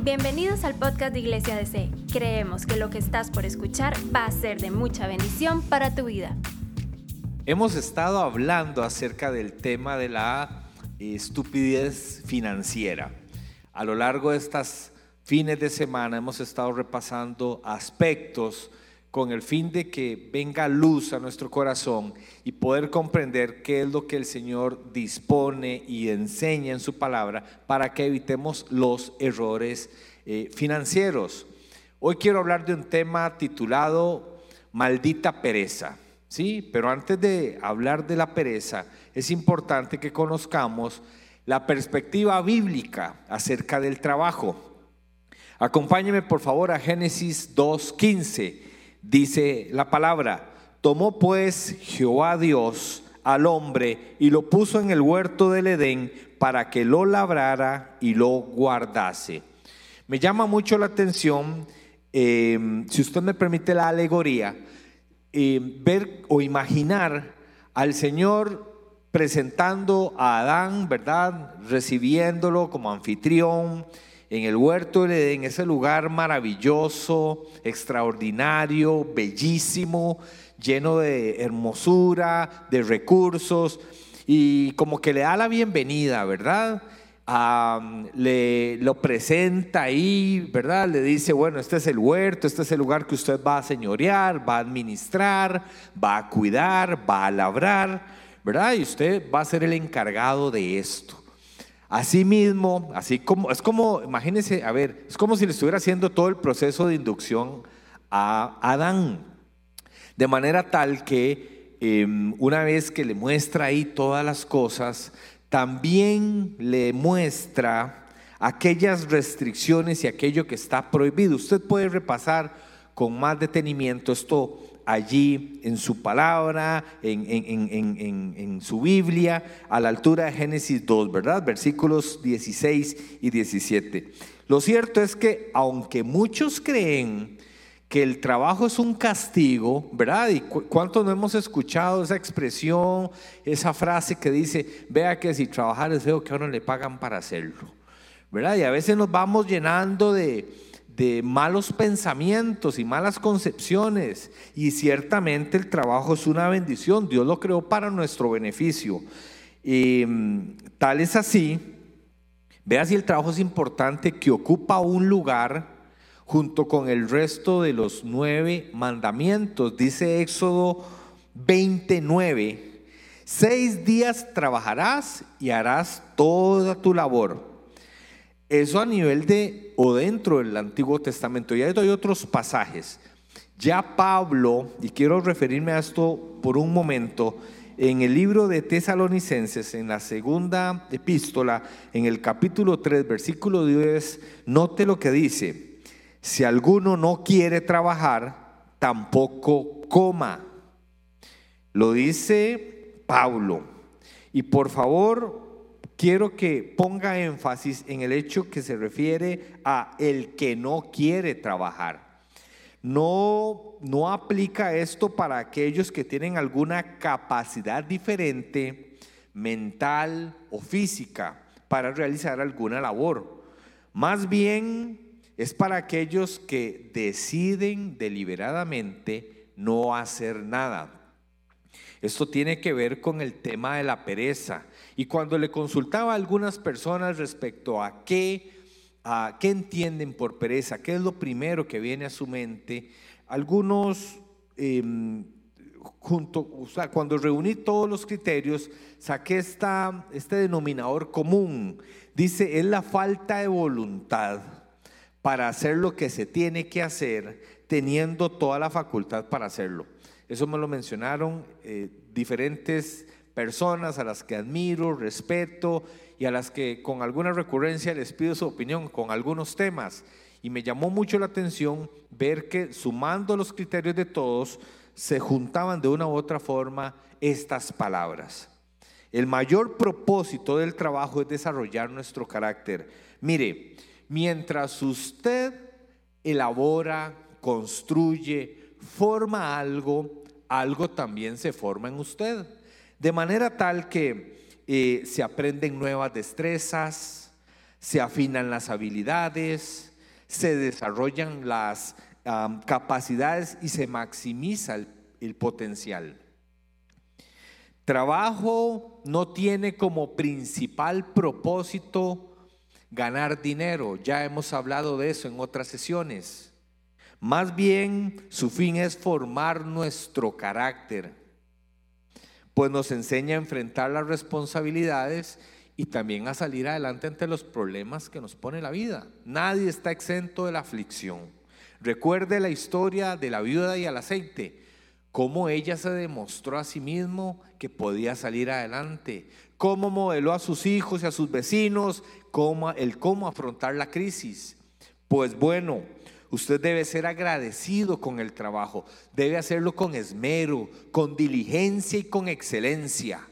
Bienvenidos al podcast de Iglesia DC. Creemos que lo que estás por escuchar va a ser de mucha bendición para tu vida. Hemos estado hablando acerca del tema de la estupidez financiera. A lo largo de estas fines de semana hemos estado repasando aspectos con el fin de que venga luz a nuestro corazón y poder comprender qué es lo que el Señor dispone y enseña en su palabra para que evitemos los errores financieros. Hoy quiero hablar de un tema titulado Maldita pereza. Sí, pero antes de hablar de la pereza, es importante que conozcamos la perspectiva bíblica acerca del trabajo. Acompáñeme por favor a Génesis 2:15. Dice la palabra: tomó pues Jehová Dios al hombre y lo puso en el huerto del Edén para que lo labrara y lo guardase. Me llama mucho la atención, si usted me permite la alegoría, ver o imaginar al Señor presentando a Adán, ¿verdad? Recibiéndolo como anfitrión en el huerto del Edén, ese lugar maravilloso, extraordinario, bellísimo, lleno de hermosura, de recursos, y como que le da la bienvenida, ¿verdad? Lo presenta ahí, ¿verdad? Le dice, bueno, este es el huerto, este es el lugar que usted va a señorear, va a administrar, va a cuidar, va a labrar, ¿verdad? Y usted va a ser el encargado de esto. Así mismo, es como, imagínense, es como si le estuviera haciendo todo el proceso de inducción a Adán, de manera tal que una vez que le muestra ahí todas las cosas, también le muestra aquellas restricciones y aquello que está prohibido. Usted puede repasar con más detenimiento esto allí en su palabra, en su Biblia, a la altura de Génesis 2, ¿verdad? Versículos 16 y 17. Lo cierto es que aunque muchos creen que el trabajo es un castigo, ¿verdad? ¿Y cuántos no hemos escuchado esa expresión, esa frase que dice, vea que si trabajar es feo, que a uno le pagan para hacerlo, ¿verdad? Y a veces nos vamos llenando de malos pensamientos y malas concepciones, y ciertamente el trabajo es una bendición. Dios lo creó para nuestro beneficio, y tal es así. Vea si el trabajo es importante, que ocupa un lugar junto con el resto de los 9 mandamientos. Dice Éxodo 29: 6 días trabajarás y harás toda tu labor. Eso a nivel de o dentro del Antiguo Testamento. Y ahí hay otros pasajes. Ya Pablo, y quiero referirme a esto por un momento, en el libro de Tesalonicenses, en la segunda epístola, en el capítulo 3, versículo 10, note lo que dice: si alguno no quiere trabajar, tampoco coma. Lo dice Pablo. Y por favor, quiero que ponga énfasis en el hecho que se refiere a el que no quiere trabajar. No aplica esto para aquellos que tienen alguna capacidad diferente, mental o física, para realizar alguna labor. Más bien es para aquellos que deciden deliberadamente no hacer nada. Esto tiene que ver con el tema de la pereza. Y cuando le consultaba a algunas personas respecto a qué entienden por pereza, qué es lo primero que viene a su mente, algunos, cuando reuní todos los criterios, saqué este denominador común. Dice, es la falta de voluntad para hacer lo que se tiene que hacer, teniendo toda la facultad para hacerlo. Eso me lo mencionaron diferentes personas a las que admiro, respeto, y a las que con alguna recurrencia les pido su opinión con algunos temas. Y me llamó mucho la atención ver que, sumando los criterios de todos, se juntaban de una u otra forma estas palabras. El mayor propósito del trabajo es desarrollar nuestro carácter. Mire, mientras usted elabora, construye, forma algo también se forma en usted. De manera tal que se aprenden nuevas destrezas, se afinan las habilidades, se desarrollan las capacidades y se maximiza el potencial. Trabajo no tiene como principal propósito ganar dinero. Ya hemos hablado de eso en otras sesiones. Más bien, su fin es formar nuestro carácter, pues nos enseña a enfrentar las responsabilidades y también a salir adelante ante los problemas que nos pone la vida. Nadie está exento de la aflicción. Recuerde la historia de la viuda y el aceite, cómo ella se demostró a sí misma que podía salir adelante, cómo modeló a sus hijos y a sus vecinos, cómo afrontar la crisis. Pues bueno, usted debe ser agradecido con el trabajo, debe hacerlo con esmero, con diligencia y con excelencia.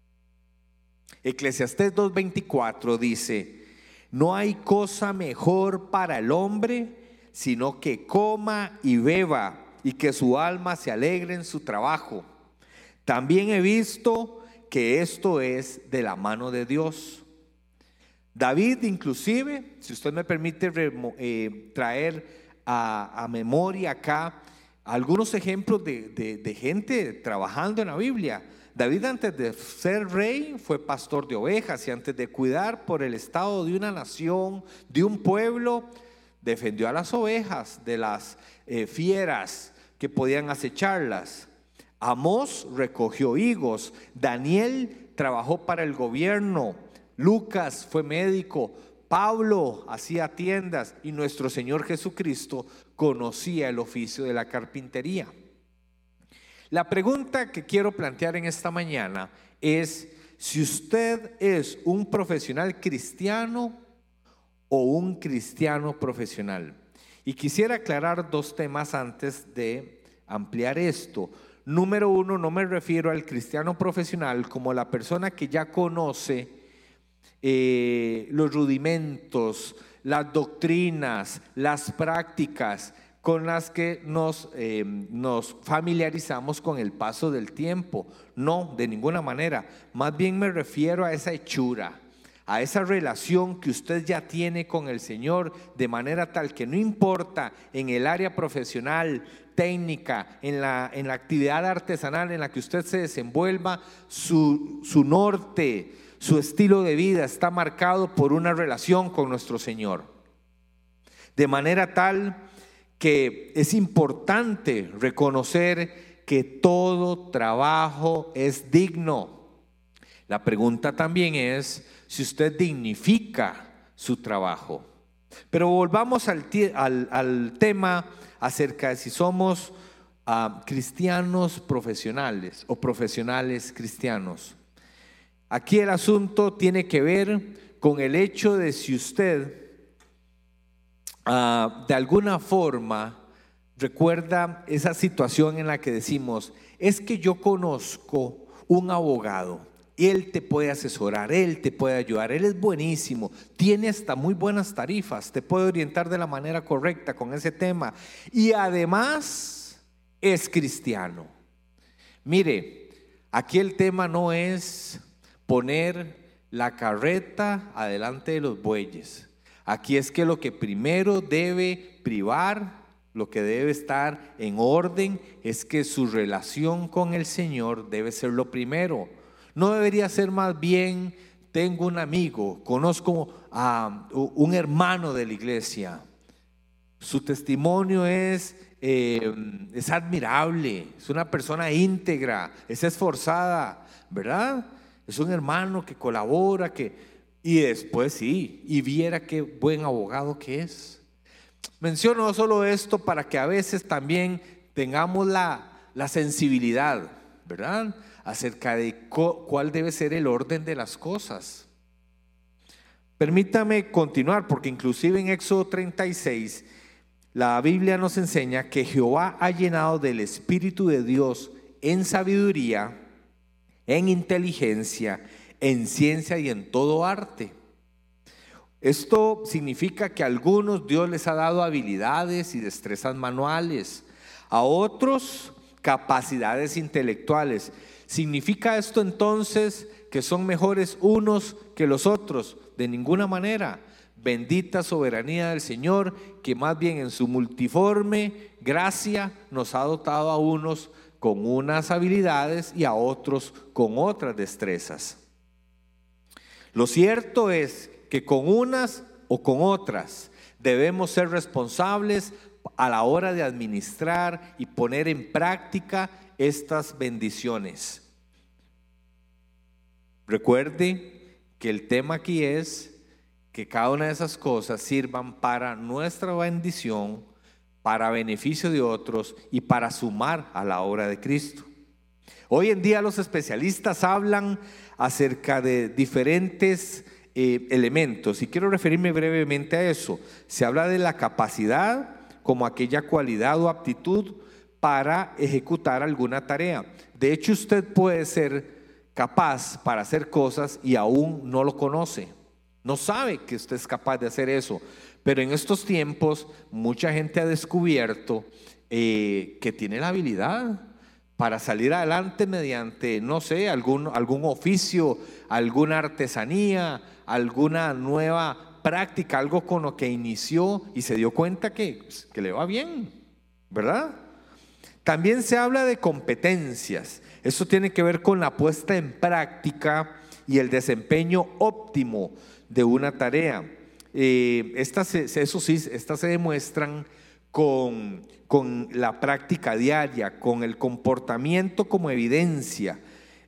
Eclesiastés 2:24 dice: no hay cosa mejor para el hombre sino que coma y beba y que su alma se alegre en su trabajo. También he visto que esto es de la mano de Dios. David, inclusive, si usted me permite traer a memoria acá algunos ejemplos de gente trabajando en la Biblia. David, antes de ser rey, fue pastor de ovejas, y antes de cuidar por el estado de una nación, de un pueblo, defendió a las ovejas de las fieras que podían acecharlas. Amós recogió higos, Daniel trabajó para el gobierno, Lucas fue médico, Pablo hacía tiendas y nuestro Señor Jesucristo conocía el oficio de la carpintería. La pregunta que quiero plantear en esta mañana es si usted es un profesional cristiano o un cristiano profesional. Y quisiera aclarar dos temas antes de ampliar esto. Número uno, no me refiero al cristiano profesional como la persona que ya conoce los rudimentos, las doctrinas, las prácticas con las que nos familiarizamos con el paso del tiempo. No, de ninguna manera. Más bien me refiero a esa hechura, a esa relación que usted ya tiene con el Señor, de manera tal que no importa en el área profesional, técnica, en la actividad artesanal en la que usted se desenvuelva, su norte, su estilo de vida está marcado por una relación con nuestro Señor. De manera tal que es importante reconocer que todo trabajo es digno. La pregunta también es si usted dignifica su trabajo. Pero volvamos al tema acerca de si somos cristianos profesionales o profesionales cristianos. Aquí el asunto tiene que ver con el hecho de si usted de alguna forma recuerda esa situación en la que decimos: es que yo conozco un abogado, él te puede asesorar, él te puede ayudar, él es buenísimo, tiene hasta muy buenas tarifas, te puede orientar de la manera correcta con ese tema y además es cristiano. Mire, aquí el tema no es poner la carreta adelante de los bueyes. Aquí es que lo que primero debe privar, lo que debe estar en orden, es que su relación con el Señor debe ser lo primero. No debería ser más bien: tengo un amigo, conozco a un hermano de la iglesia, su testimonio es admirable, es una persona íntegra, es esforzada, ¿verdad? Es un hermano que colabora, y después sí, y viera qué buen abogado que es. Menciono solo esto para que a veces también tengamos la sensibilidad, ¿verdad?, acerca de cuál debe ser el orden de las cosas. Permítame continuar, porque inclusive en Éxodo 36 la Biblia nos enseña que Jehová ha llenado del Espíritu de Dios en sabiduría, en inteligencia, en ciencia y en todo arte. Esto significa que a algunos Dios les ha dado habilidades y destrezas manuales, a otros capacidades intelectuales. ¿Significa esto entonces que son mejores unos que los otros? De ninguna manera. Bendita soberanía del Señor, que más bien en su multiforme gracia nos ha dotado a unos con unas habilidades y a otros con otras destrezas. Lo cierto es que con unas o con otras debemos ser responsables a la hora de administrar y poner en práctica estas bendiciones. Recuerde que el tema aquí es que cada una de esas cosas sirvan para nuestra bendición, para beneficio de otros y para sumar a la obra de Cristo. Hoy en día los especialistas hablan acerca de diferentes elementos y quiero referirme brevemente a eso. Se habla de la capacidad como aquella cualidad o aptitud para ejecutar alguna tarea. De hecho, usted puede ser capaz para hacer cosas y aún no lo conoce. No sabe que usted es capaz de hacer eso, pero en estos tiempos mucha gente ha descubierto que tiene la habilidad para salir adelante mediante, no sé, algún oficio, alguna artesanía, alguna nueva práctica, algo con lo que inició y se dio cuenta que le va bien, ¿verdad? También se habla de competencias. Eso tiene que ver con la puesta en práctica y el desempeño óptimo de una tarea. Estas se demuestran con la práctica diaria, con el comportamiento como evidencia.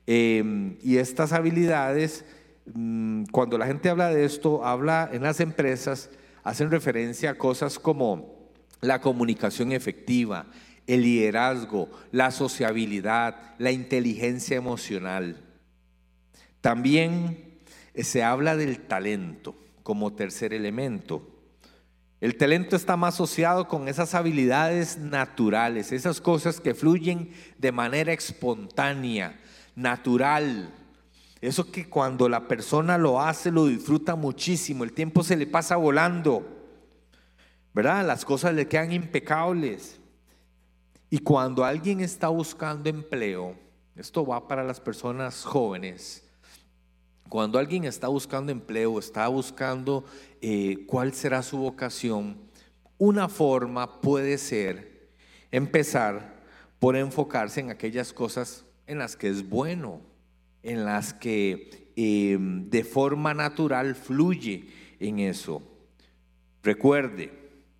Y estas habilidades, cuando la gente habla de esto, habla en las empresas, hacen referencia a cosas como la comunicación efectiva, el liderazgo, la sociabilidad, la inteligencia emocional. También se habla del talento como tercer elemento. El talento está más asociado con esas habilidades naturales, esas cosas que fluyen de manera espontánea, natural. Eso que cuando la persona lo hace, lo disfruta muchísimo, el tiempo se le pasa volando, ¿verdad? Las cosas le quedan impecables. Y cuando alguien está buscando empleo, esto va para las personas jóvenes. Cuando alguien está buscando empleo, está buscando cuál será su vocación, una forma puede ser empezar por enfocarse en aquellas cosas en las que es bueno, en las que de forma natural fluye en eso. Recuerde,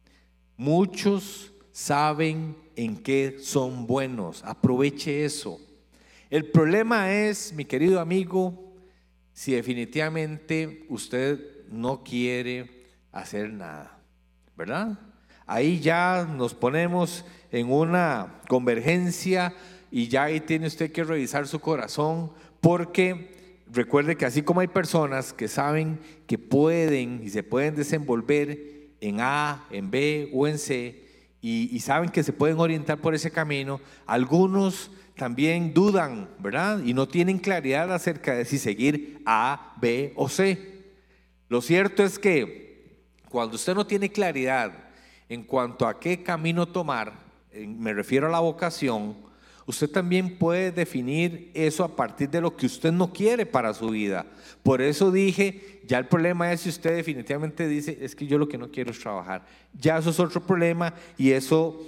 muchos saben en qué son buenos, aproveche eso. El problema es, mi querido amigo, si definitivamente usted no quiere hacer nada, ¿verdad? Ahí ya nos ponemos en una convergencia y ya ahí tiene usted que revisar su corazón, porque recuerde que así como hay personas que saben que pueden y se pueden desenvolver en A, en B o en C y saben que se pueden orientar por ese camino, algunos también dudan, ¿verdad? Y no tienen claridad acerca de si seguir A, B o C. Lo cierto es que cuando usted no tiene claridad en cuanto a qué camino tomar, me refiero a la vocación, usted también puede definir eso a partir de lo que usted no quiere para su vida. Por eso dije, ya el problema es si usted definitivamente dice, es que yo lo que no quiero es trabajar. Ya eso es otro problema y eso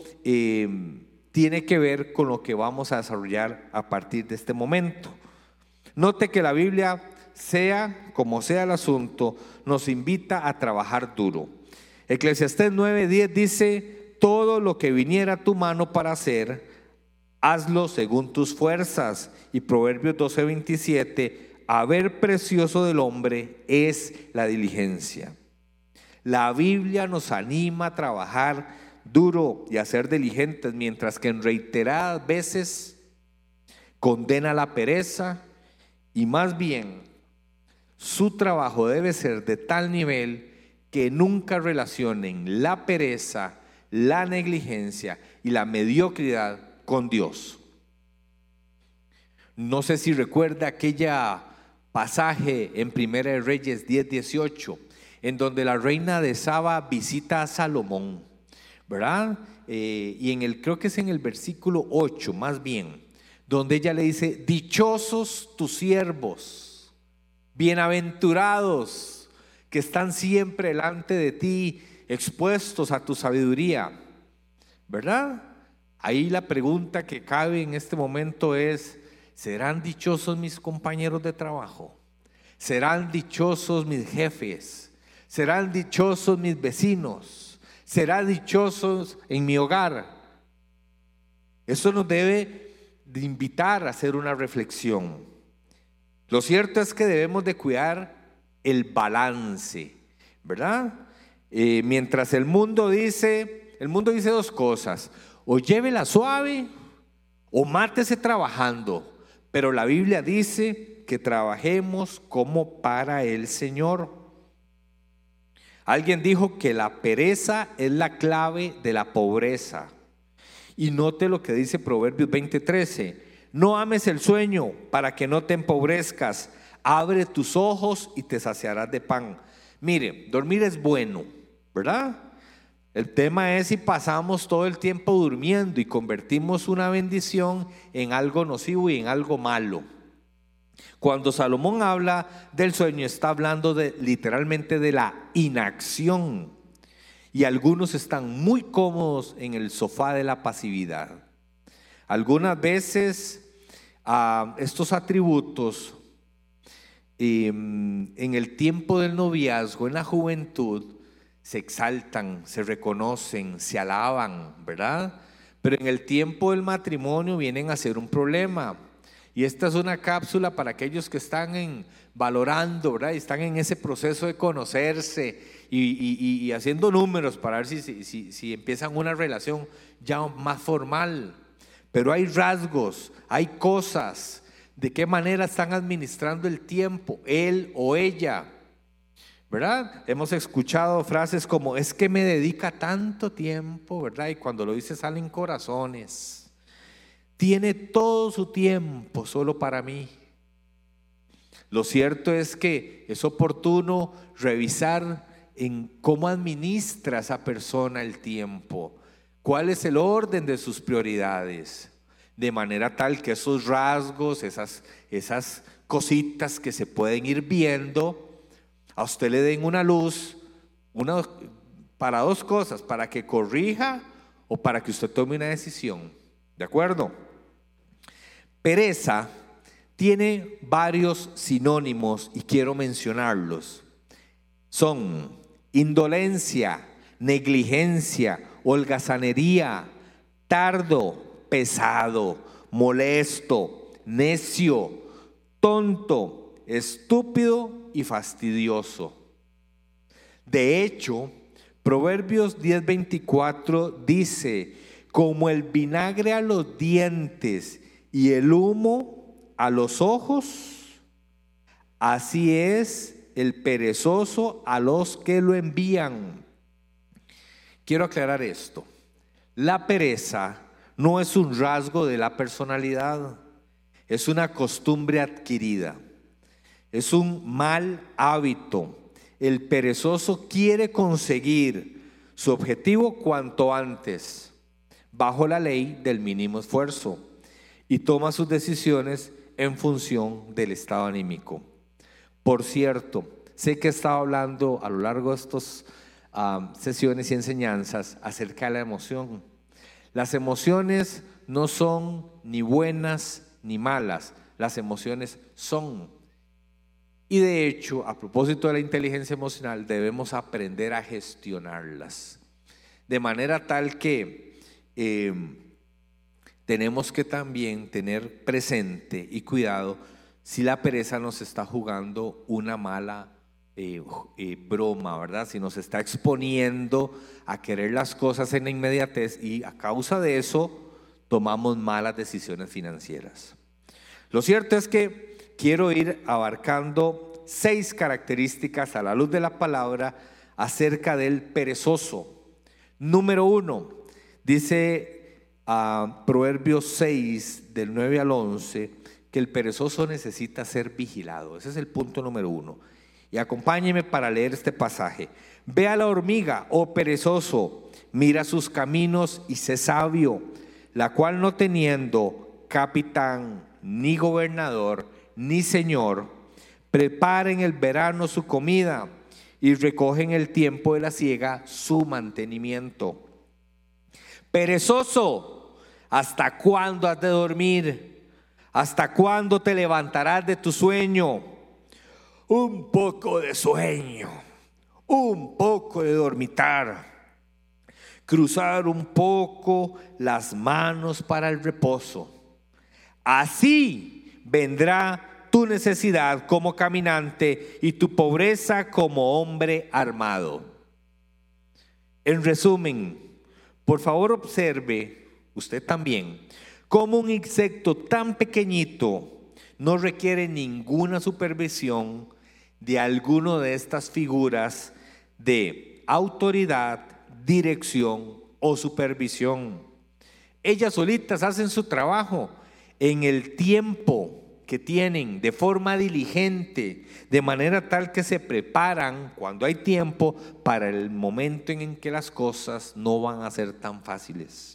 tiene que ver con lo que vamos a desarrollar a partir de este momento. Note que la Biblia, sea como sea el asunto, nos invita a trabajar duro. Eclesiastés 9:10 dice, todo lo que viniera a tu mano para hacer, hazlo según tus fuerzas. Y Proverbios 12:27, haber precioso del hombre es la diligencia. La Biblia nos anima a trabajar duro y a ser diligentes, mientras que en reiteradas veces condena la pereza, y más bien su trabajo debe ser de tal nivel que nunca relacionen la pereza, la negligencia y la mediocridad con Dios. No sé si recuerda aquella pasaje en Primera de Reyes 10:18, en donde la reina de Saba visita a Salomón, ¿verdad? Creo que es en el versículo 8 más bien, donde ella le dice, dichosos tus siervos, bienaventurados, que están siempre delante de ti, expuestos a tu sabiduría, ¿verdad? Ahí la pregunta que cabe en este momento es: ¿serán dichosos mis compañeros de trabajo? ¿Serán dichosos mis jefes? ¿Serán dichosos mis vecinos? ¿Serán dichosos en mi hogar? Eso nos debe de invitar a hacer una reflexión. Lo cierto es que debemos de cuidar el balance, ¿verdad? Mientras el mundo dice dos cosas: o llévela suave o mátese trabajando. Pero la Biblia dice que trabajemos como para el Señor. Alguien dijo que la pereza es la clave de la pobreza. Y note lo que dice Proverbios 20:13: no ames el sueño para que no te empobrezcas, abre tus ojos y te saciarás de pan. Mire, dormir es bueno, ¿verdad? El tema es si pasamos todo el tiempo durmiendo y convertimos una bendición en algo nocivo y en algo malo. Cuando Salomón habla del sueño, está hablando literalmente de la inacción. Y algunos están muy cómodos en el sofá de la pasividad. Algunas veces estos atributos en el tiempo del noviazgo, en la juventud, se exaltan, se reconocen, se alaban, ¿verdad? Pero en el tiempo del matrimonio vienen a ser un problema. Y esta es una cápsula para aquellos que están valorando, ¿verdad? Y están en ese proceso de conocerse y haciendo números para ver si empiezan una relación ya más formal. Pero hay rasgos, hay cosas, de qué manera están administrando el tiempo, él o ella, ¿verdad? Hemos escuchado frases como: es que me dedica tanto tiempo, ¿verdad? Y cuando lo dice salen corazones. Tiene todo su tiempo solo para mí. Lo cierto es que es oportuno revisar en cómo administra esa persona el tiempo, cuál es el orden de sus prioridades, de manera tal que esos rasgos, esas cositas que se pueden ir viendo, a usted le den una luz para dos cosas: para que corrija o para que usted tome una decisión. ¿De acuerdo? Pereza tiene varios sinónimos y quiero mencionarlos. Son indolencia, negligencia, holgazanería, tardo, pesado, molesto, necio, tonto, estúpido y fastidioso. De hecho, Proverbios 10:24 dice: como el vinagre a los dientes y el humo a los ojos, así es el perezoso a los que lo envían. Quiero aclarar esto: la pereza no es un rasgo de la personalidad, es una costumbre adquirida, es un mal hábito. El perezoso quiere conseguir su objetivo cuanto antes, bajo la ley del mínimo esfuerzo, y toma sus decisiones en función del estado anímico. Por cierto, sé que he estado hablando a lo largo de estas sesiones y enseñanzas acerca de la emoción. Las emociones no son ni buenas ni malas, las emociones son. Y de hecho, a propósito de la inteligencia emocional, debemos aprender a gestionarlas, de manera tal que tenemos que también tener presente y cuidado si la pereza nos está jugando una mala broma, ¿verdad? Si nos está exponiendo a querer las cosas en la inmediatez y a causa de eso tomamos malas decisiones financieras. Lo cierto es que quiero ir abarcando 6 características a la luz de la palabra acerca del perezoso. Número 1, dice Proverbios 6 del 9 al 11 que el perezoso necesita ser vigilado. Ese es el punto número 1. Y acompáñeme para leer este pasaje. Ve a la hormiga, oh perezoso, mira sus caminos y sé sabio, la cual no teniendo capitán, ni gobernador, ni señor, prepara en el verano su comida y recoge en el tiempo de la siega su mantenimiento. Perezoso, ¿hasta cuándo has de dormir? ¿Hasta cuándo te levantarás de tu sueño? Un poco de sueño, un poco de dormitar, cruzar un poco las manos para el reposo. Así vendrá tu necesidad como caminante y tu pobreza como hombre armado. En resumen, por favor observe, usted también, cómo un insecto tan pequeñito no requiere ninguna supervisión de alguno de estas figuras de autoridad, dirección o supervisión. Ellas solitas hacen su trabajo en el tiempo que tienen, de forma diligente, de manera tal que se preparan cuando hay tiempo para el momento en que las cosas no van a ser tan fáciles.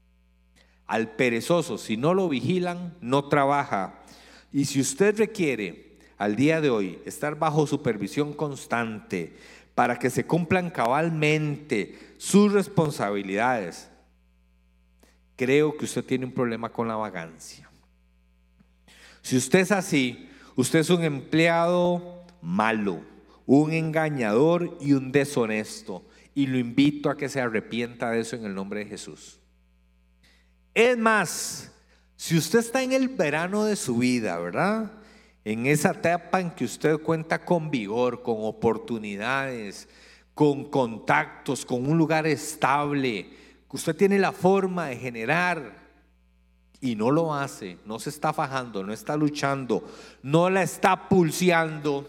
Al perezoso, si no lo vigilan, no trabaja. Y si usted requiere al día de hoy estar bajo supervisión constante para que se cumplan cabalmente sus responsabilidades, creo que usted tiene un problema con la vagancia. Si usted es así, usted es un empleado malo, un engañador y un deshonesto, y lo invito a que se arrepienta de eso en el nombre de Jesús. Es más, si usted está en el verano de su vida, ¿verdad?, en esa etapa en que usted cuenta con vigor, con oportunidades, con contactos, con un lugar estable, que usted tiene la forma de generar y no lo hace, no se está fajando, no está luchando, no la está pulseando,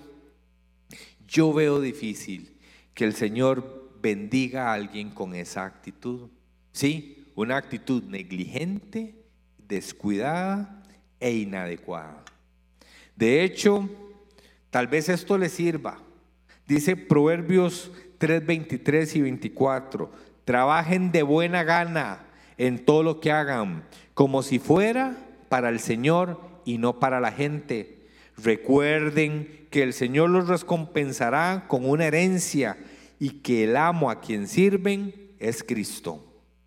yo veo difícil que el Señor bendiga a alguien con esa actitud. Sí, una actitud negligente, descuidada e inadecuada. De hecho, tal vez esto le sirva. Dice Proverbios 3, 23 y 24: trabajen de buena gana en todo lo que hagan, como si fuera para el Señor y no para la gente. Recuerden que el Señor los recompensará con una herencia y que el amo a quien sirven es Cristo.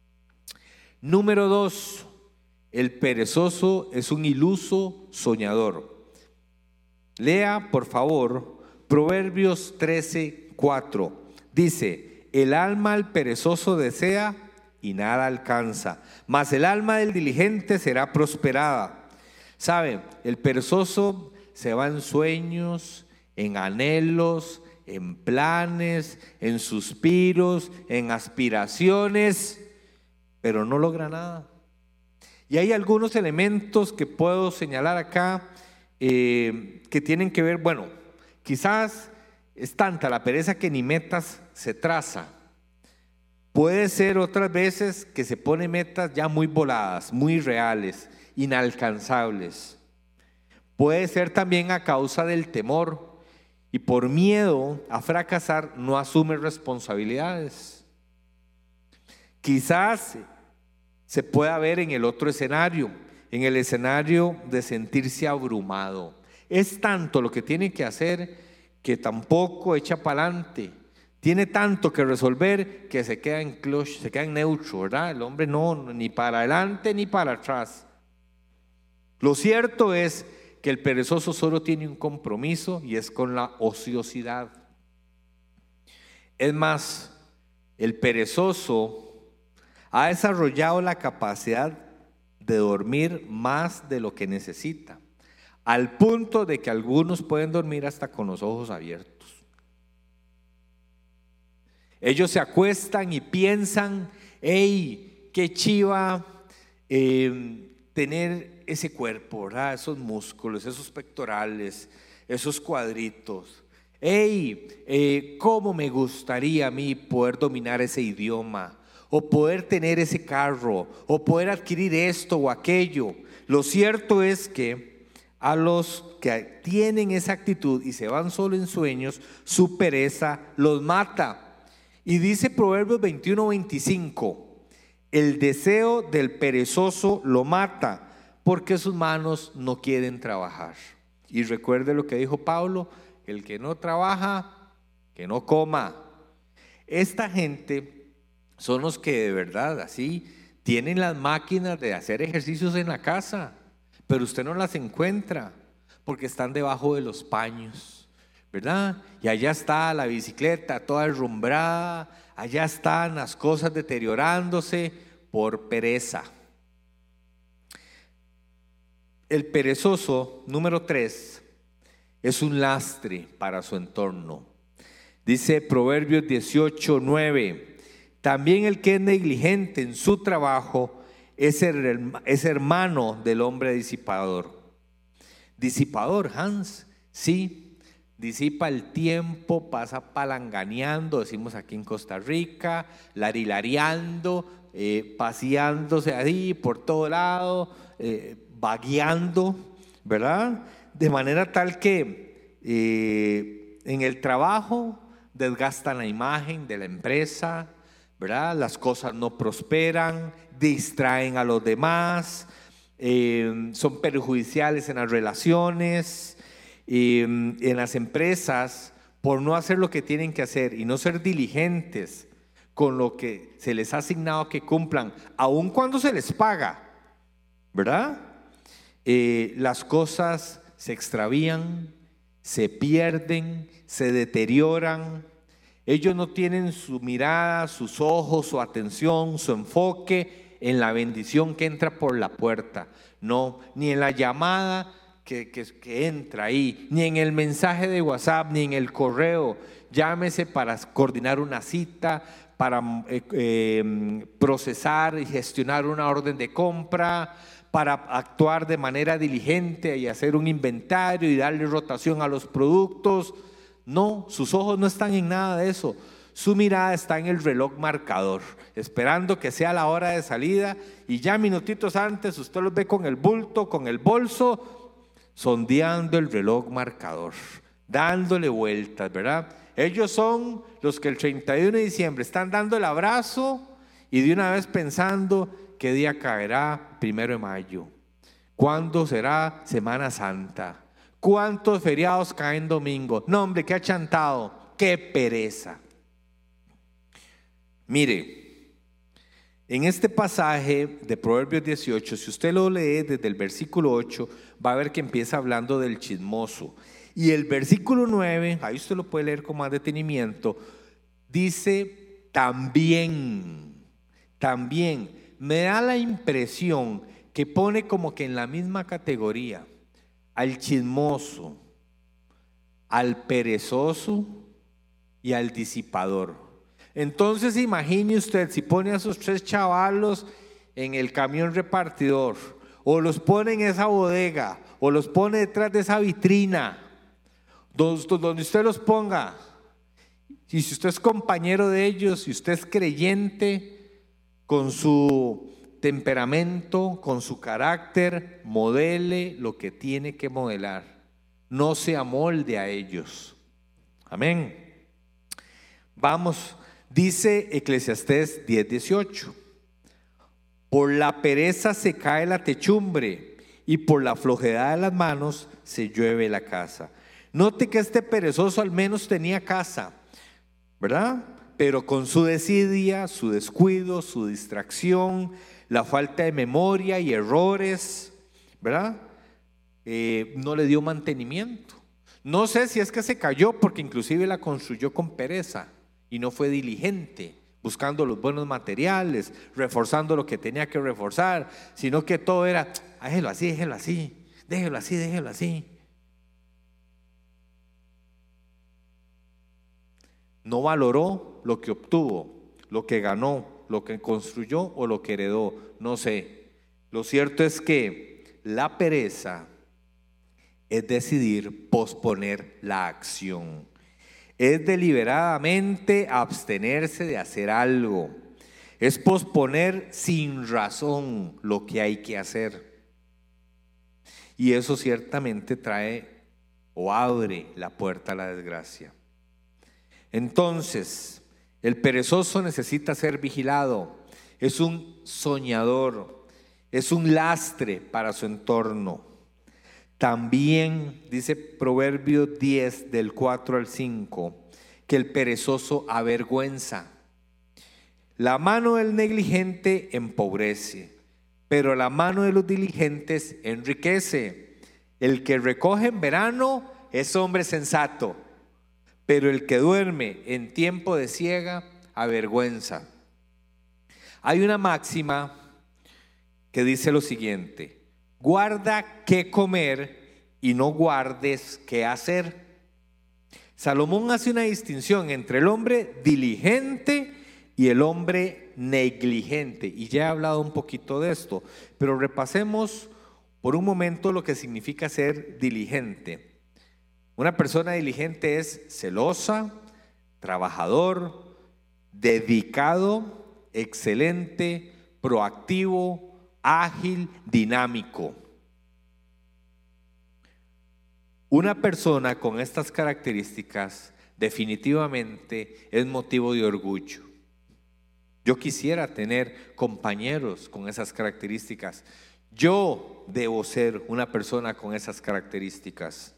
Número 2, el perezoso es un iluso soñador. Lea, por favor, Proverbios 13, 4. Dice: el alma al perezoso desea y nada alcanza, mas el alma del diligente será prosperada. ¿Sabe? El perezoso se va en sueños, en anhelos, en planes, en suspiros, en aspiraciones, pero no logra nada. Y hay algunos elementos que puedo señalar acá que tienen que ver, bueno, quizás es tanta la pereza que ni metas se traza. Puede ser otras veces que se pone metas ya muy voladas, muy reales, inalcanzables. Puede ser también a causa del temor y por miedo a fracasar no asume responsabilidades. Quizás se pueda ver en el otro escenario, en el escenario de sentirse abrumado. Es tanto lo que tiene que hacer que tampoco echa para adelante. Tiene tanto que resolver que se queda en clutch, se queda en neutro, ¿verdad? El hombre no, ni para adelante ni para atrás. Lo cierto es que el perezoso solo tiene un compromiso y es con la ociosidad. Es más, el perezoso ha desarrollado la capacidad de dormir más de lo que necesita, al punto de que algunos pueden dormir hasta con los ojos abiertos. Ellos se acuestan y piensan: hey, qué chiva tener ese cuerpo, ¿verdad? Esos músculos, esos pectorales, esos cuadritos. Hey, cómo me gustaría a mí poder dominar ese idioma, o poder tener ese carro, o poder adquirir esto o aquello. Lo cierto es que a los que tienen esa actitud y se van solo en sueños, su pereza los mata. Y dice Proverbios 21, 25: el deseo del perezoso lo mata, porque sus manos no quieren trabajar. Y recuerde lo que dijo Pablo: el que no trabaja, que no coma. Esta gente son los que de verdad así tienen las máquinas de hacer ejercicios en la casa, pero usted no las encuentra porque están debajo de los paños, ¿verdad? Y allá está la bicicleta toda derrumbrada, allá están las cosas deteriorándose por pereza. El perezoso, número 3, es un lastre para su entorno. Dice Proverbios 18:9, también el que es negligente en su trabajo es hermano del hombre disipador. Disipador, Hans, sí, disipa el tiempo, pasa palanganeando, decimos aquí en Costa Rica, larilareando, paseándose ahí por todo lado, vagueando, ¿verdad? De manera tal que en el trabajo desgastan la imagen de la empresa, ¿verdad? Las cosas no prosperan, distraen a los demás, son perjudiciales en las relaciones, en las empresas, por no hacer lo que tienen que hacer y no ser diligentes con lo que se les ha asignado que cumplan, aun cuando se les paga, ¿verdad? Las cosas se extravían, se pierden, se deterioran. Ellos no tienen su mirada, sus ojos, su atención, su enfoque en la bendición que entra por la puerta. No, ni en la llamada que entra ahí, ni en el mensaje de WhatsApp, ni en el correo. Llámese para coordinar una cita, para procesar y gestionar una orden de compra, para actuar de manera diligente y hacer un inventario y darle rotación a los productos. No, sus ojos no están en nada de eso. Su mirada está en el reloj marcador, esperando que sea la hora de salida, y ya minutitos antes usted los ve con el bulto, con el bolso, sondeando el reloj marcador, dándole vueltas, ¿verdad? Ellos son los que el 31 de diciembre están dando el abrazo y de una vez pensando qué día caerá 1 de mayo, cuándo será Semana Santa, cuántos feriados caen domingo. No, hombre, qué achantado, qué pereza. Mire, en este pasaje de Proverbios 18, si usted lo lee desde el versículo 8, va a ver que empieza hablando del chismoso. Y el versículo 9, ahí usted lo puede leer con más detenimiento, dice también. Me da la impresión que pone como que en la misma categoría al chismoso, al perezoso y al disipador. Entonces imagine usted si pone a esos 3 chavalos en el camión repartidor, o los pone en esa bodega, o los pone detrás de esa vitrina, donde usted los ponga, y si usted es compañero de ellos, si usted es creyente, con su temperamento, con su carácter, modele lo que tiene que modelar. No se amolde a ellos. Amén. Vamos, dice Eclesiastés 10:18. Por la pereza se cae la techumbre y por la flojedad de las manos se llueve la casa. Note que este perezoso al menos tenía casa, ¿verdad? Pero con su desidia, su descuido, su distracción, la falta de memoria y errores, ¿verdad? No le dio mantenimiento. No sé si es que se cayó porque inclusive la construyó con pereza y no fue diligente, buscando los buenos materiales, reforzando lo que tenía que reforzar, sino que todo era, déjelo así, déjelo así, déjelo así, déjelo así. No valoró lo que obtuvo, lo que ganó, lo que construyó o lo que heredó, no sé. Lo cierto es que la pereza es decidir posponer la acción. Es deliberadamente abstenerse de hacer algo. Es posponer sin razón lo que hay que hacer. Y eso ciertamente trae o abre la puerta a la desgracia. Entonces, el perezoso necesita ser vigilado. Es un soñador, es un lastre para su entorno. También dice Proverbios 10 del 4 al 5 que el perezoso avergüenza. La mano del negligente empobrece, pero la mano de los diligentes enriquece. El que recoge en verano es hombre sensato, pero el que duerme en tiempo de siega avergüenza. Hay una máxima que dice lo siguiente: guarda qué comer y no guardes qué hacer. Salomón hace una distinción entre el hombre diligente y el hombre negligente, y ya he hablado un poquito de esto, pero repasemos por un momento lo que significa ser diligente. Una persona diligente es celosa, trabajador, dedicado, excelente, proactivo, ágil, dinámico. Una persona con estas características definitivamente es motivo de orgullo. Yo quisiera tener compañeros con esas características. Yo debo ser una persona con esas características.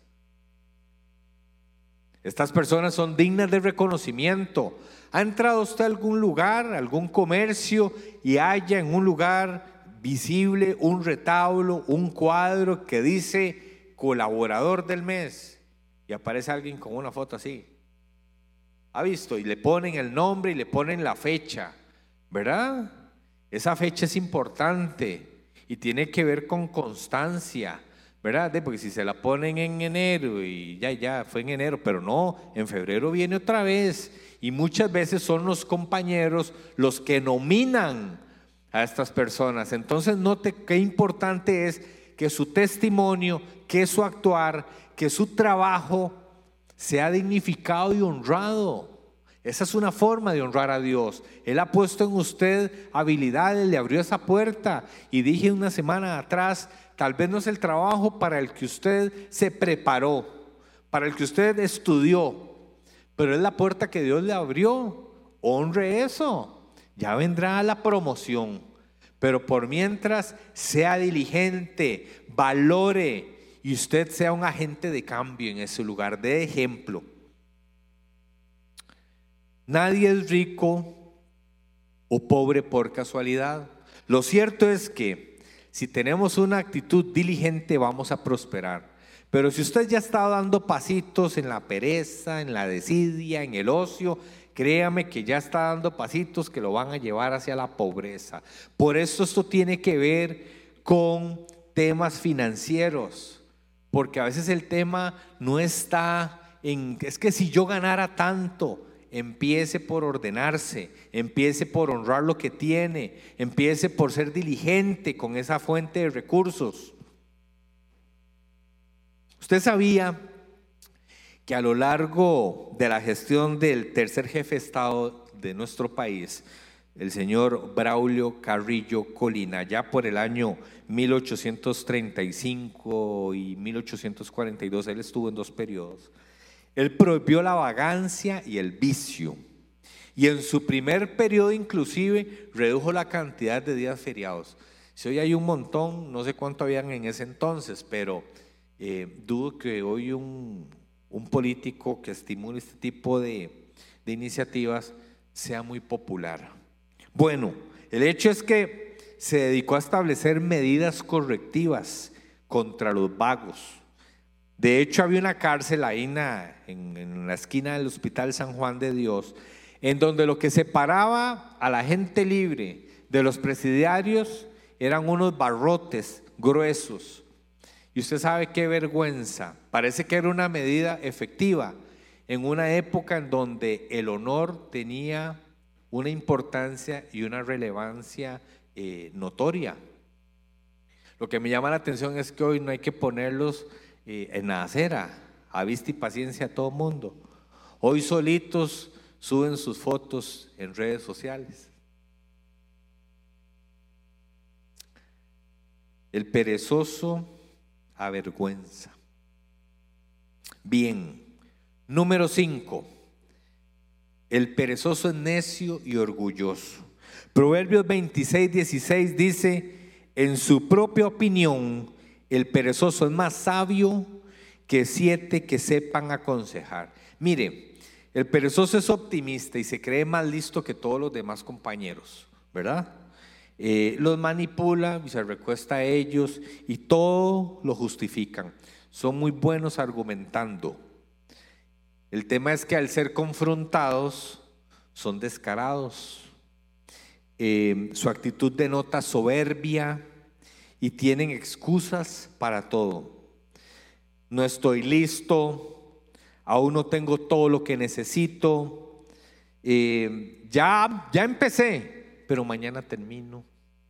Estas personas son dignas de reconocimiento. ¿Ha entrado usted a algún lugar, algún comercio, y haya en un lugar visible un retablo, un cuadro que dice colaborador del mes, y aparece alguien con una foto así? ¿Ha visto? Y le ponen el nombre y le ponen la fecha, ¿verdad? Esa fecha es importante y tiene que ver con constancia, ¿verdad? Porque si se la ponen en enero y ya fue en enero, pero no, en febrero viene otra vez, y muchas veces son los compañeros los que nominan a estas personas. Entonces note qué importante es que su testimonio, que su actuar, que su trabajo sea dignificado y honrado. Esa es una forma de honrar a Dios. Él ha puesto en usted habilidades, le abrió esa puerta. Y dije una semana atrás, tal vez no es el trabajo para el que usted se preparó, para el que usted estudió, pero es la puerta que Dios le abrió. Honre eso. Ya vendrá la promoción. Pero por mientras, sea diligente, valore, y usted sea un agente de cambio en ese lugar, de ejemplo. Nadie es rico o pobre por casualidad. Lo cierto es que si tenemos una actitud diligente vamos a prosperar. Pero si usted ya está dando pasitos en la pereza, en la desidia, en el ocio, créame que ya está dando pasitos que lo van a llevar hacia la pobreza. Por eso esto tiene que ver con temas financieros, porque a veces el tema no está en, es que si yo ganara tanto. Empiece por ordenarse, empiece por honrar lo que tiene, empiece por ser diligente con esa fuente de recursos. Usted sabía que a lo largo de la gestión del tercer jefe de Estado de nuestro país, el señor Braulio Carrillo Colina, ya por el año 1835 y 1842, él estuvo en 2 periodos, él prohibió la vagancia y el vicio, y en su primer periodo inclusive redujo la cantidad de días feriados. Si hoy hay un montón, no sé cuánto habían en ese entonces, pero dudo que hoy un político que estimule este tipo de iniciativas sea muy popular. Bueno, el hecho es que se dedicó a establecer medidas correctivas contra los vagos. De hecho, había una cárcel ahí en la esquina del Hospital San Juan de Dios, en donde lo que separaba a la gente libre de los presidiarios eran unos barrotes gruesos. Y usted sabe qué vergüenza, parece que era una medida efectiva en una época en donde el honor tenía una importancia y una relevancia notoria. Lo que me llama la atención es que hoy no hay que ponerlos en la acera, a vista y paciencia a todo mundo. Hoy solitos suben sus fotos en redes sociales. El perezoso avergüenza. Bien, número 5. El perezoso es necio y orgulloso. Proverbios 26:16 dice: en su propia opinión, el perezoso es más sabio que 7 que sepan aconsejar. Mire, El perezoso es optimista y se cree más listo que todos los demás compañeros, ¿verdad? Los manipula y se recuesta a ellos y todo lo justifican. Son muy buenos argumentando. El tema es que al ser confrontados son descarados. Su actitud denota soberbia y tienen excusas para todo. No estoy listo, aún no tengo todo lo que necesito, ya empecé, pero mañana termino.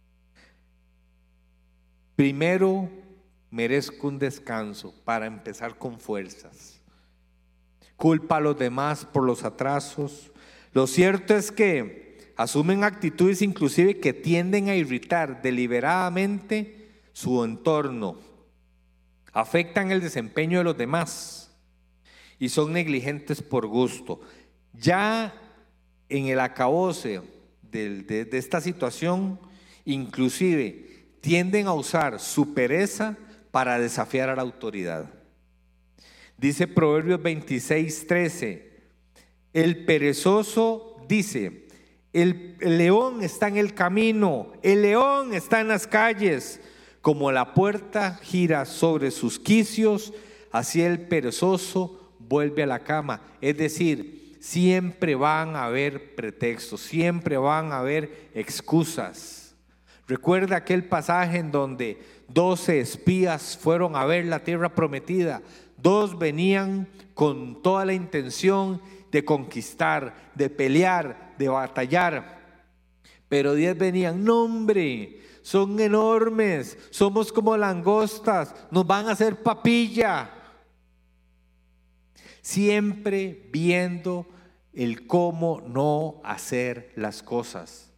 Primero merezco un descanso para empezar con fuerzas. Culpa a los demás por los atrasos. Lo cierto es que asumen actitudes inclusive que tienden a irritar deliberadamente su entorno, afectan el desempeño de los demás y son negligentes por gusto. Ya en el acabose de esta situación, inclusive tienden a usar su pereza para desafiar a la autoridad. Dice Proverbios 26:13, el perezoso dice: el león está en el camino, el león está en las calles. Como la puerta gira sobre sus quicios, así el perezoso vuelve a la cama. Es decir, siempre van a haber pretextos, siempre van a haber excusas. Recuerda aquel pasaje en donde 12 espías fueron a ver la tierra prometida. 2 venían con toda la intención de conquistar, de pelear, de batallar. Pero 10 venían: no, hombre, son enormes, somos como langostas, nos van a hacer papilla. Siempre viendo el cómo no hacer las cosas.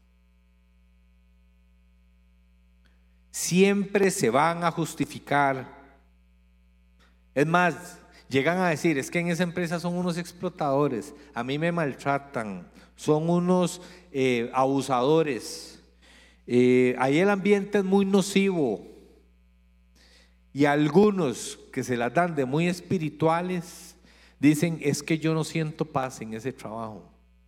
Siempre se van a justificar. Es más, llegan a decir: es que en esa empresa son unos explotadores, a mí me maltratan, son unos abusadores. Ahí el ambiente es muy nocivo. Y algunos que se las dan de muy espirituales dicen: es que yo no siento paz en ese trabajo.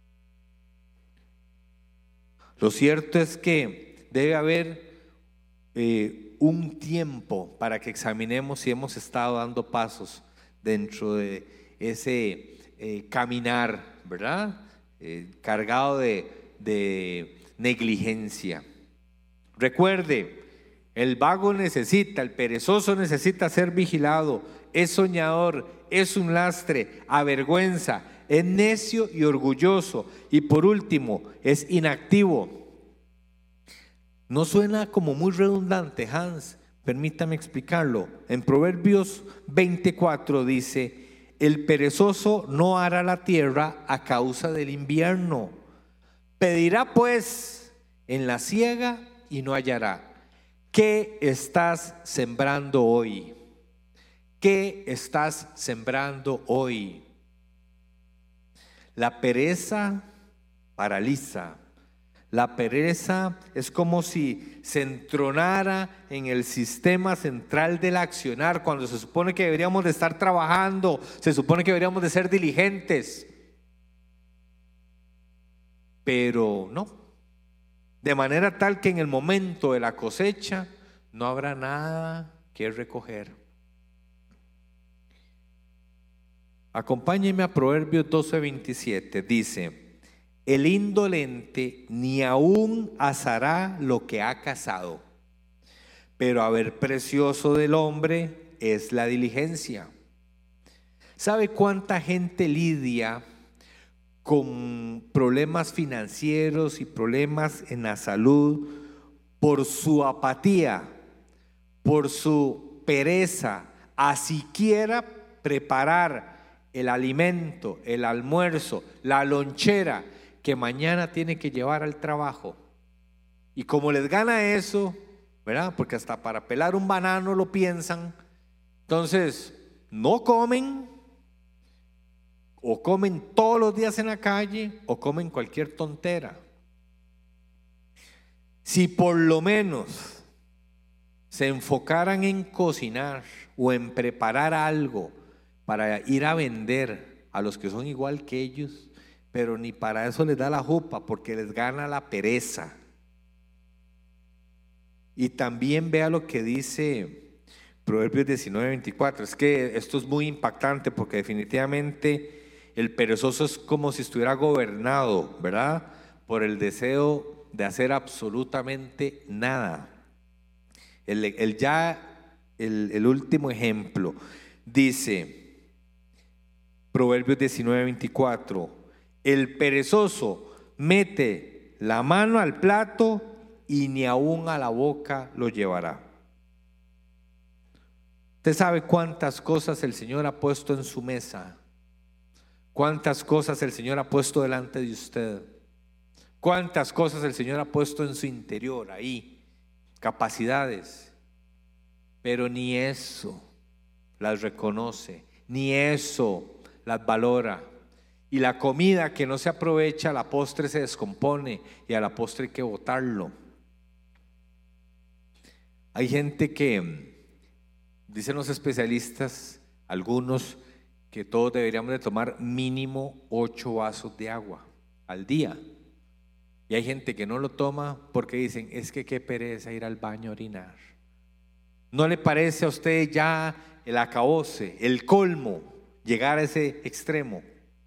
Lo cierto es que debe haber un tiempo para que examinemos si hemos estado dando pasos dentro de ese caminar, ¿verdad? Cargado de negligencia. Recuerde, el vago necesita, el perezoso necesita ser vigilado, es soñador, es un lastre, avergüenza, es necio y orgulloso, y por último, es inactivo. ¿No suena como muy redundante, Hans? Permítame explicarlo. En Proverbios 24 dice: el perezoso no hará la tierra a causa del invierno. Pedirá pues en la siega y no hallará. ¿Qué estás sembrando hoy? ¿Qué estás sembrando hoy? La pereza paraliza. La pereza es como si se entronara en el sistema central del accionar, cuando se supone que deberíamos de estar trabajando, se supone que deberíamos de ser diligentes. Pero no, de manera tal que en el momento de la cosecha no habrá nada que recoger. Acompáñenme a Proverbios 12:27, dice: el indolente ni aún asará lo que ha cazado, pero haber precioso del hombre es la diligencia. ¿Sabe cuánta gente lidia con problemas financieros y problemas en la salud por su apatía, por su pereza a siquiera preparar el alimento, el almuerzo, la lonchera que mañana tiene que llevar al trabajo? Y como les gana eso, ¿verdad? Porque hasta para pelar un banano lo piensan. Entonces no comen, o comen todos los días en la calle, o comen cualquier tontera. Si por lo menos se enfocaran en cocinar o en preparar algo para ir a vender a los que son igual que ellos, pero ni para eso les da la jupa, porque les gana la pereza. Y también vea lo que dice Proverbios 19:24. Es que esto es muy impactante, porque definitivamente el perezoso es como si estuviera gobernado, ¿verdad?, por el deseo de hacer absolutamente nada. El último ejemplo dice Proverbios 19:24: el perezoso mete la mano al plato y ni aún a la boca lo llevará. Usted sabe cuántas cosas el Señor ha puesto en su mesa, cuántas cosas el Señor ha puesto delante de usted, cuántas cosas el Señor ha puesto en su interior, ahí, capacidades, pero ni eso las reconoce, ni eso las valora. Y la comida que no se aprovecha, a la postre se descompone y a la postre hay que botarlo. Hay gente que, dicen los especialistas, algunos, que todos deberíamos de tomar mínimo 8 vasos de agua al día. Y hay gente que no lo toma porque dicen, es que qué pereza ir al baño a orinar. ¿No le parece a usted ya el acabose, el colmo, llegar a ese extremo?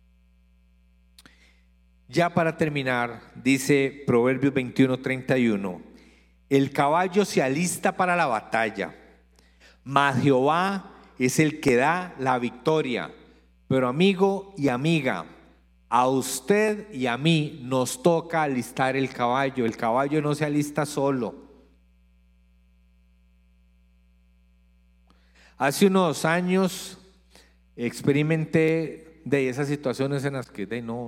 Ya para terminar, dice Proverbios 21:31: el caballo se alista para la batalla, mas Jehová es el que da la victoria. Pero amigo y amiga, a usted y a mí nos toca alistar el caballo. El caballo no se alista solo. Hace unos años experimenté de esas situaciones en las que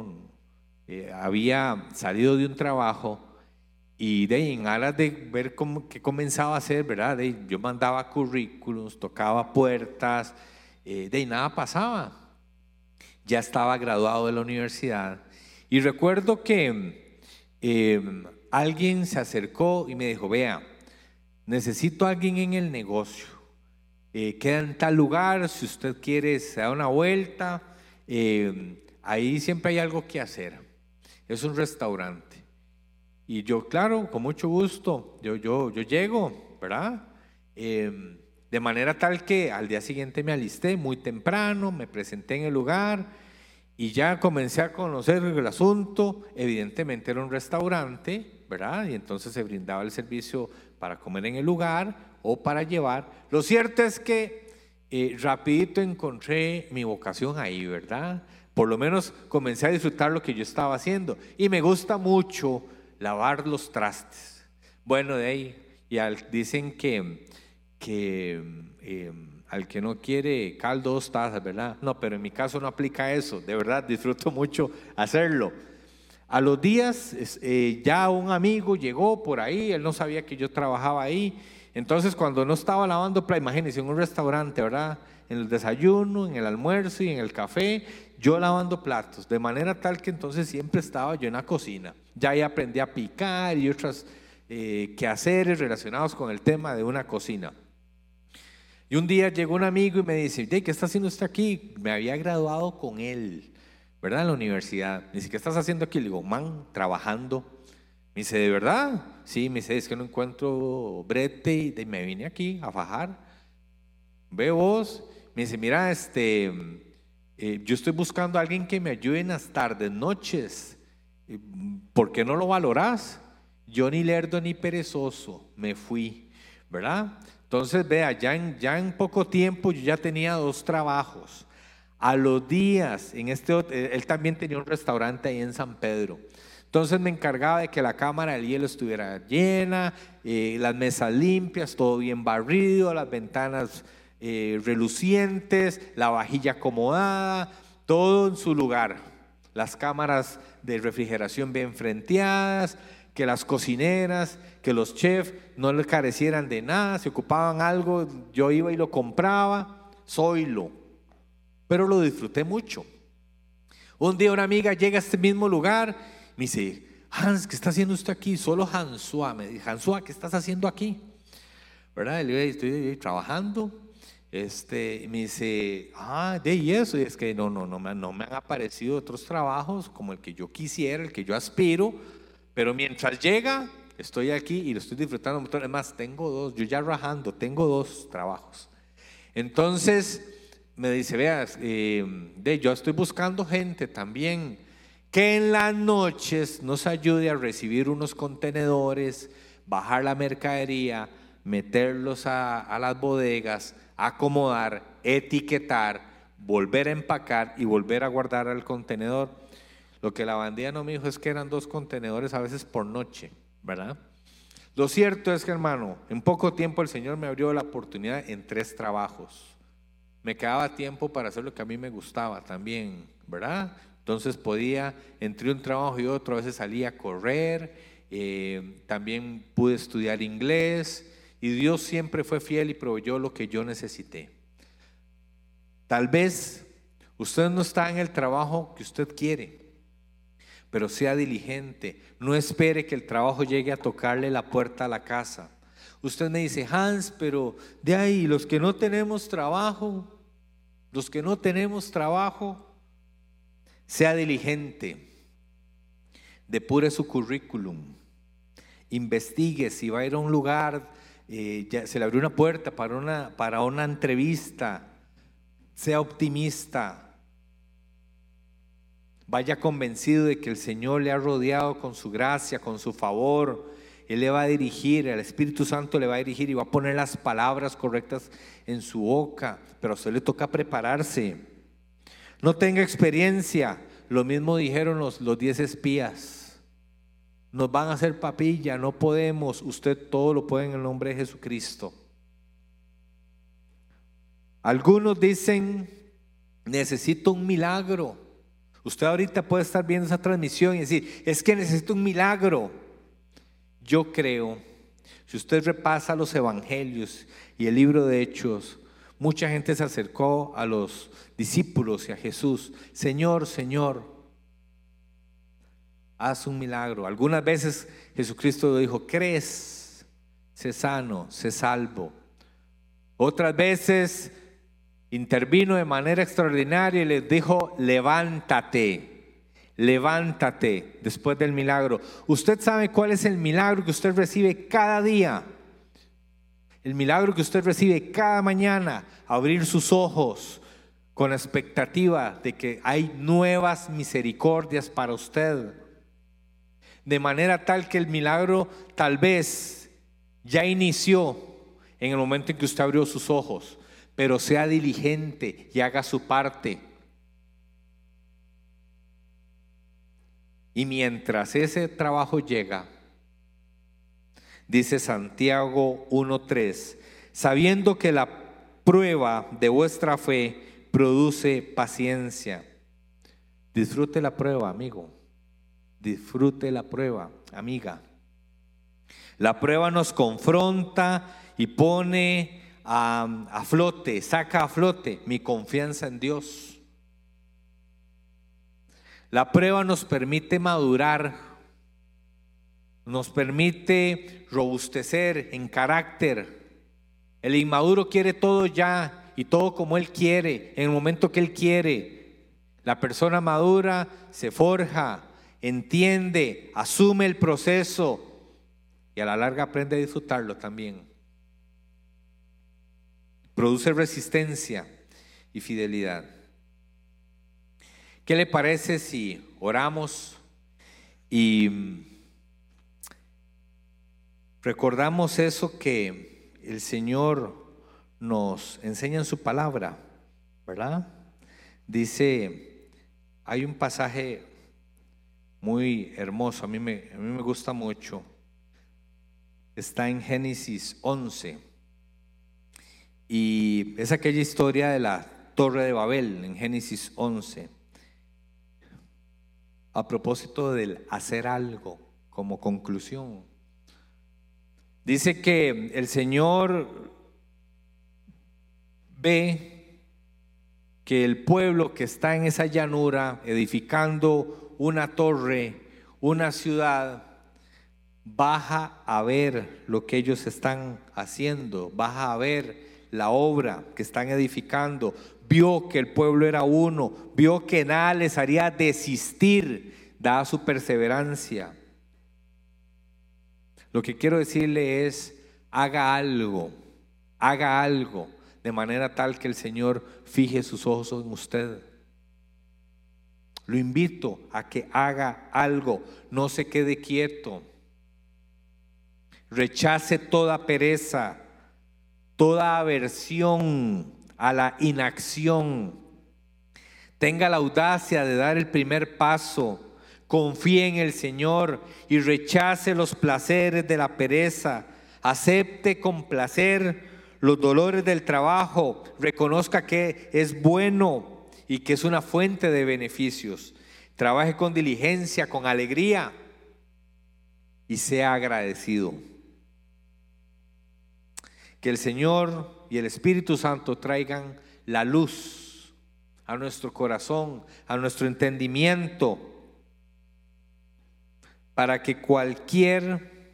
había salido de un trabajo y en aras de ver qué comenzaba a hacer, ¿verdad? Yo mandaba currículums, tocaba puertas, nada pasaba. Ya estaba graduado de la universidad y recuerdo que alguien se acercó y me dijo: vea, necesito a alguien en el negocio, queda en tal lugar, si usted quiere se da una vuelta, ahí siempre hay algo que hacer, es un restaurante. Y yo, claro, con mucho gusto, yo llego, ¿verdad? De manera tal que al día siguiente me alisté muy temprano, me presenté en el lugar y ya comencé a conocer el asunto. Evidentemente era un restaurante, ¿verdad? Y entonces se brindaba el servicio para comer en el lugar o para llevar. Lo cierto es que rapidito encontré mi vocación ahí, ¿verdad? Por lo menos comencé a disfrutar lo que yo estaba haciendo y me gusta mucho lavar los trastes. Bueno, de ahí dicen que al que no quiere caldo 2 tazas, ¿verdad? No, pero en mi caso no aplica eso. De verdad disfruto mucho hacerlo. A los días ya un amigo llegó por ahí, él no sabía que yo trabajaba ahí. Entonces cuando no estaba lavando, imagínense, en un restaurante, ¿verdad?, en el desayuno, en el almuerzo y en el café, yo lavando platos, de manera tal que entonces siempre estaba yo en la cocina. Ya ahí aprendí a picar y otras quehaceres relacionados con el tema de una cocina. Y un día llegó un amigo y me dice: ¿qué está haciendo usted aquí? Me había graduado con él, ¿verdad?, en la universidad. Me dice: ¿qué estás haciendo aquí? Le digo: trabajando. Me dice: ¿de verdad? Sí. Me dice: es que no encuentro brete y me vine aquí a fajar. Ve vos. Me dice: mira, yo estoy buscando a alguien que me ayude en las tardes, noches. ¿Por qué no lo valorás? Yo ni lerdo ni perezoso me fui, ¿verdad? Entonces vea, ya en poco tiempo yo ya tenía 2 trabajos. A los días, él también tenía un restaurante ahí en San Pedro. Entonces me encargaba de que la cámara del hielo estuviera llena, las mesas limpias, todo bien barrido, las ventanas relucientes, la vajilla acomodada, todo en su lugar. Las cámaras de refrigeración bien frenteadas, que las cocineras, que los chefs no les carecieran de nada. Si ocupaban algo, yo iba y lo compraba, pero lo disfruté mucho. Un día una amiga llega a este mismo lugar, me dice: Hans, ¿qué está haciendo usted aquí? Solo Hansua. Me dice: Hansua, ¿qué estás haciendo aquí? ¿Verdad? Le digo: estoy trabajando. me dice, y eso, y es que no me han aparecido otros trabajos como el que yo quisiera, el que yo aspiro, pero mientras llega, estoy aquí y lo estoy disfrutando mucho. Además, tengo dos, yo ya rajando, tengo dos trabajos. Entonces me dice, veas, yo estoy buscando gente también que en las noches nos ayude a recibir unos contenedores, bajar la mercadería, meterlos a las bodegas, acomodar, etiquetar, volver a empacar y volver a guardar al contenedor. Lo que la bandida no me dijo es que eran 2 contenedores a veces por noche, ¿verdad? Lo cierto es que, hermano, en poco tiempo el Señor me abrió la oportunidad en 3 trabajos. Me quedaba tiempo para hacer lo que a mí me gustaba también, ¿verdad? Entonces podía, entre un trabajo y otro, a veces salía a correr, también pude estudiar inglés, y Dios siempre fue fiel y proveyó lo que yo necesité. Tal vez usted no está en el trabajo que usted quiere, pero sea diligente. No espere que el trabajo llegue a tocarle la puerta a la casa. Usted me dice, Hans, pero de ahí los que no tenemos trabajo, sea diligente, depure su currículum, investigue si va a ir a un lugar, ya se le abrió una puerta para una entrevista, sea optimista, vaya convencido de que el Señor le ha rodeado con su gracia, con su favor. Él le va a dirigir, el Espíritu Santo le va a dirigir y va a poner las palabras correctas en su boca, pero a usted le toca prepararse. No tenga experiencia, lo mismo dijeron los 10 espías. Nos van a hacer papilla, no podemos. Usted todo lo puede en el nombre de Jesucristo. Algunos dicen, necesito un milagro. Usted ahorita puede estar viendo esa transmisión y decir, es que necesito un milagro. Yo creo, si usted repasa los evangelios y el libro de Hechos, mucha gente se acercó a los discípulos y a Jesús. Señor, Señor, haz un milagro. Algunas veces Jesucristo dijo, ¿crees? Sé sano, sé salvo. Otras veces intervino de manera extraordinaria y les dijo, levántate después del milagro. Usted sabe cuál es el milagro que usted recibe cada día. El milagro que usted recibe cada mañana, abrir sus ojos con la expectativa de que hay nuevas misericordias para usted. De manera tal que el milagro tal vez ya inició en el momento en que usted abrió sus ojos, pero sea diligente y haga su parte. Y mientras ese trabajo llega, dice Santiago 1:3, sabiendo que la prueba de vuestra fe produce paciencia. Disfrute la prueba, amigo. Disfrute la prueba, amiga. La prueba nos confronta y pone a flote, saca a flote mi confianza en Dios. La prueba nos permite madurar, nos permite robustecer en carácter. El inmaduro quiere todo ya y todo como él quiere, en el momento que él quiere. La persona madura se forja, entiende, asume el proceso y a la larga aprende a disfrutarlo también. Produce resistencia y fidelidad. ¿Qué le parece si oramos y recordamos eso que el Señor nos enseña en su palabra, ¿verdad? Dice, hay un pasaje muy hermoso, a mí me gusta mucho. Está en Génesis 11 y es aquella historia de la Torre de Babel en Génesis 11. A propósito del hacer algo como conclusión, dice que el Señor ve que el pueblo que está en esa llanura edificando una torre, una ciudad, baja a ver lo que ellos están haciendo, baja a ver la obra que están edificando, vio que el pueblo era uno, vio que nada les haría desistir, dada su perseverancia. Lo que quiero decirle es, haga algo de manera tal que el Señor fije sus ojos en usted. Lo invito a que haga algo, no se quede quieto. Rechace toda pereza, toda aversión a la inacción. Tenga la audacia de dar el primer paso. Confíe en el Señor y rechace los placeres de la pereza. Acepte con placer los dolores del trabajo. Reconozca que es bueno y que es una fuente de beneficios. Trabaje con diligencia, con alegría y sea agradecido. Que el Señor y el Espíritu Santo traigan la luz a nuestro corazón, a nuestro entendimiento, para que cualquier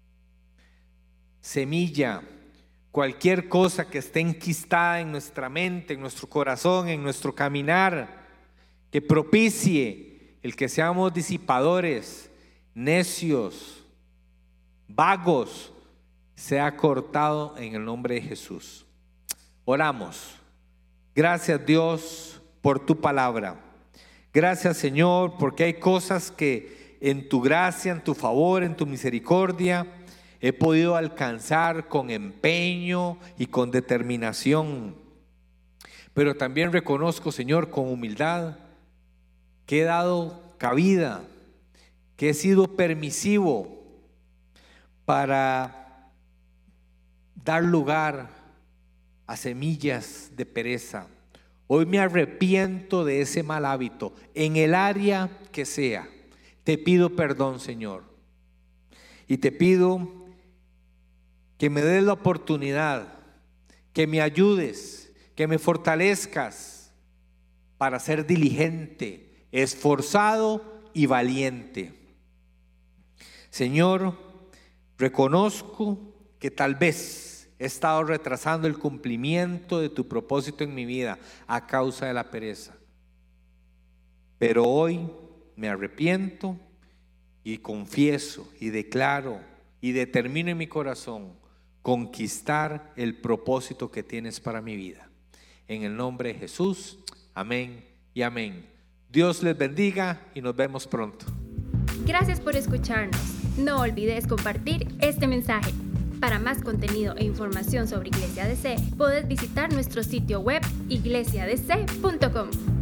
semilla, cualquier cosa que esté enquistada en nuestra mente, en nuestro corazón, en nuestro caminar, que propicie el que seamos disipadores, necios, vagos, sea cortado en el nombre de Jesús. Oramos. Gracias, Dios, por tu palabra. Gracias, Señor, porque hay cosas que en tu gracia, en tu favor, en tu misericordia he podido alcanzar con empeño y con determinación. Pero también reconozco, Señor, con humildad que he dado cabida, que he sido permisivo para dar lugar a semillas de pereza. Hoy me arrepiento de ese mal hábito, en el área que sea. Te pido perdón, Señor, y te pido que me des la oportunidad, que me ayudes, que me fortalezcas para ser diligente, esforzado y valiente. Señor, reconozco que tal vez he estado retrasando el cumplimiento de tu propósito en mi vida a causa de la pereza. Pero hoy me arrepiento y confieso y declaro y determino en mi corazón conquistar el propósito que tienes para mi vida. En el nombre de Jesús, amén y amén. Dios les bendiga y nos vemos pronto. Gracias por escucharnos. No olvides compartir este mensaje. Para más contenido e información sobre Iglesia DC, puedes visitar nuestro sitio web iglesiadc.com.